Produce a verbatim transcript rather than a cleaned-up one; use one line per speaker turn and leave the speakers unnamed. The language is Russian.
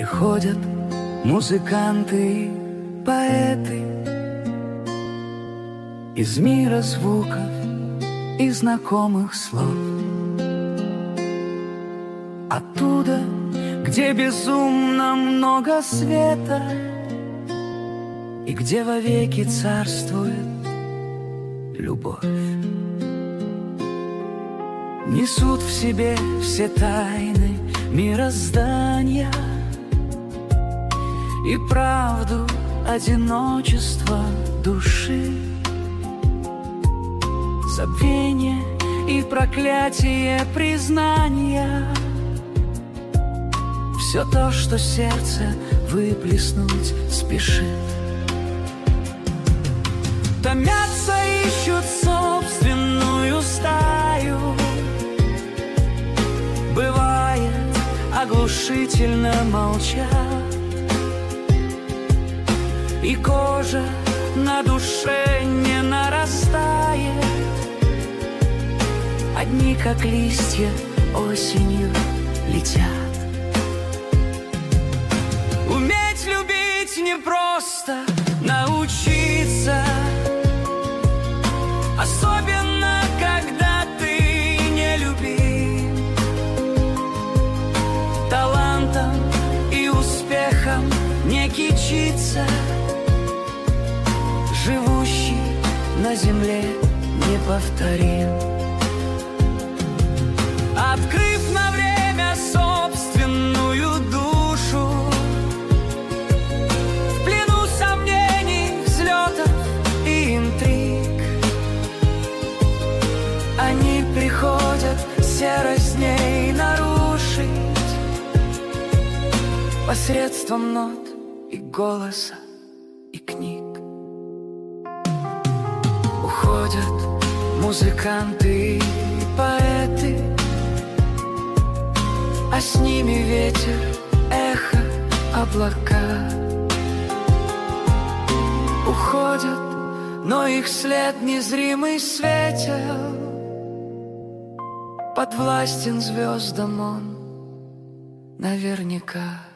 Приходят музыканты и поэты из мира звуков и знакомых слов, оттуда, где безумно много света и где вовеки царствует любовь. Несут в себе все тайны мироздания и правду одиночества души, забвение и проклятие признания. Все то, что сердце выплеснуть спешит. Томятся, ищут собственную стаю. Бывает, оглушительно молчат, и кожа на душе не нарастает. Одни, как листья, осенью летят. Уметь любить непросто, научиться, особенно когда ты не любим. Талантом и успехом не кичиться, живущий на земле неповторим. Открыв на время собственную душу, в плену сомнений, взлетов и интриг, они приходят серость дней нарушить посредством нот и голоса и книг. Уходят музыканты и поэты, а с ними ветер, эхо, облака. Уходят, но их след незримый светил. Подвластен звездам он наверняка.